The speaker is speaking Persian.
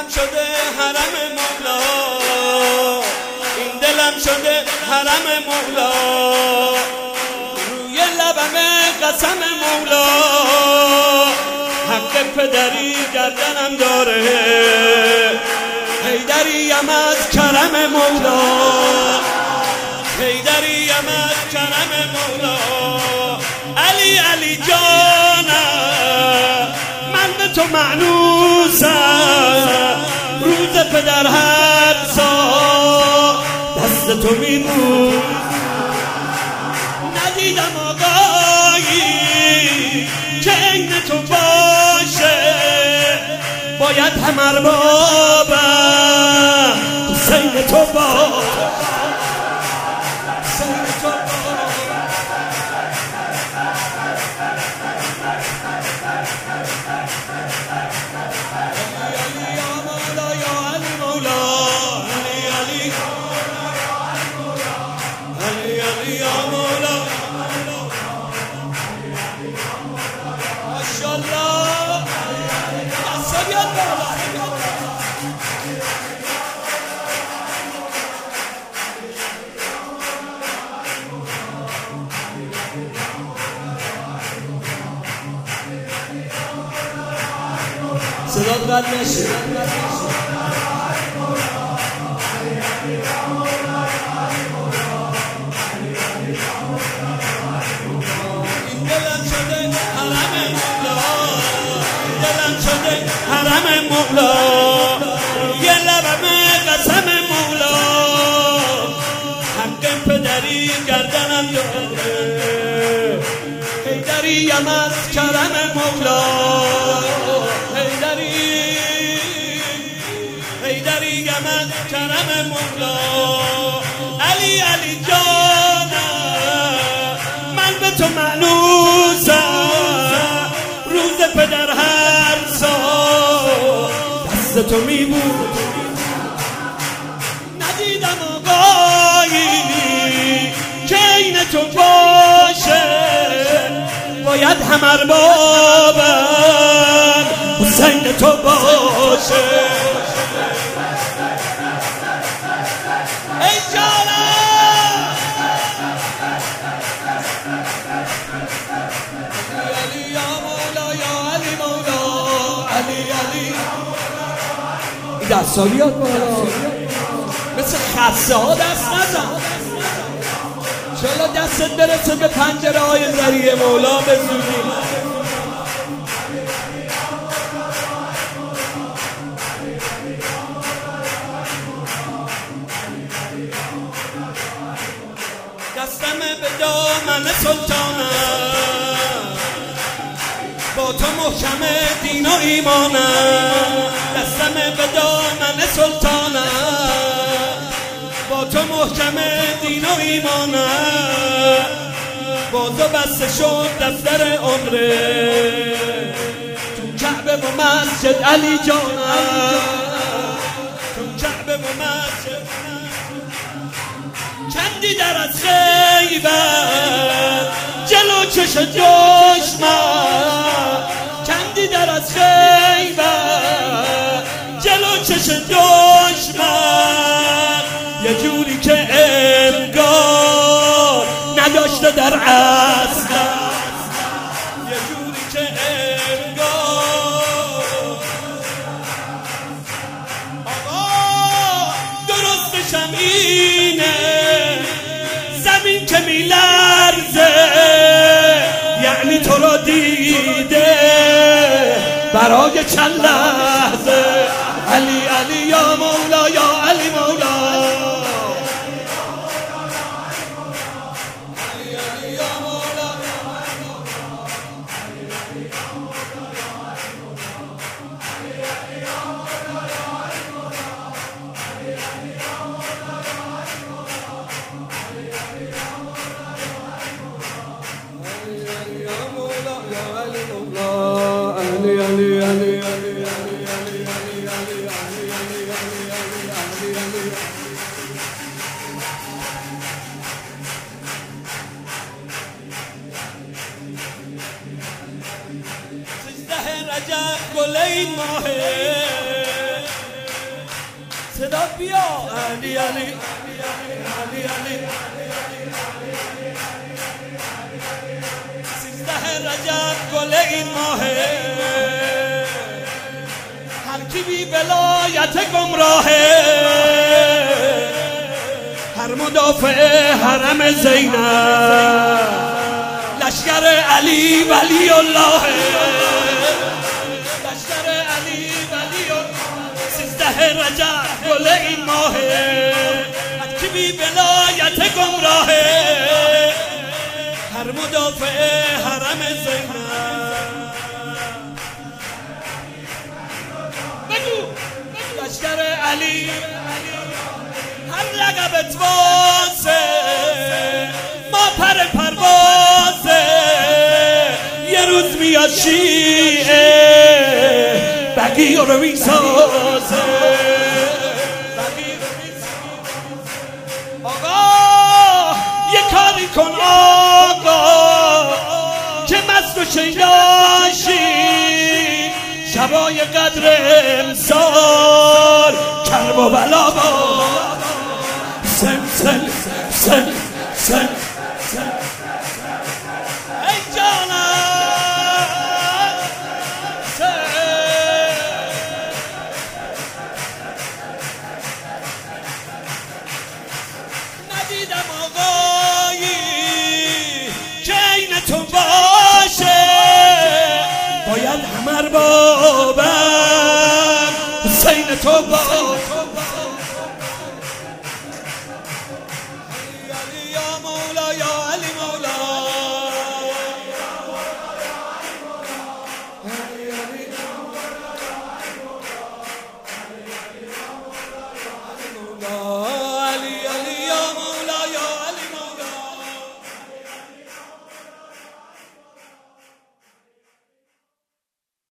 شده حرم مولا، این دلم شده حرم مولا، روی لبم قسم مولا، حق پدری گردنم داره، حیدریم از کرم مولا، حیدریم از کرم مولا. علی علی جانم من به تو معنوسم، روز پدر هر سال دست تو میبود، ندیدم آقایی که عین تو باشه، باید همه اربابم حسین تو باشه. صدات قد نشه. این دلم شده حرم مولا، این دلم شده حرم مولا، یه لبم قسم مولا، حق پدری گردنم داره، حیدریم از کرم مولا، حیدریم از کرم مولا. علی علی جانم من به تو معنوسم، روز پدر هر سال دست تو میبود، ندیدم آقایی که عین تو باشه، باید همه اربابم حسین تو باشه. ای جانم علی یا مولا، یا علی مولا، علی علی. این دستا بیاد بالا، مثل خسته ها دست نزن، انشالله دستت برسه به پنجره های ذریع مولا به زودی. دستم به دامن سلطانم، با تو محکم دین و ایمانم، دستم به دامن سلطانم، با تو محکم دین و ایمانم، با تو بسته شد دفتر عمره، تو کعبه و مسجد علی جانم، تو کعبه و مسجد چندی در از خیبر جلو چش دشمن، چندی در از خیبر جلو چش دشمن، یه جوری که انگار نداشته در اصل، یه جوری که انگار آقا درستشم اینه، زمین که میلرزه یعنی تو رو دیده برای چند لحظه. علی علی یا مولا، یا علی مولا، علی علی یا مولا، رجب گل این ماهه صدا بیا علی علی علی علی 13 رجب گل این ماهه هر کی بی ولایت گمراهه هر مدافع حرم زینب لشکر علی ولی الله لشکر علی ولی الله 13 رجب گل این ماهه هر کی بی ولایت گمراهه هر مدافع حرم زینب بگو لشکر علی هر لقبت واسه ما پر پروازه یه روز میاد شیعه بقیه رو میسازه آقا یه کاری کن آقا که مست و شیداشی شبای قدر امسال کرب و بلا با سن سن سن سن سن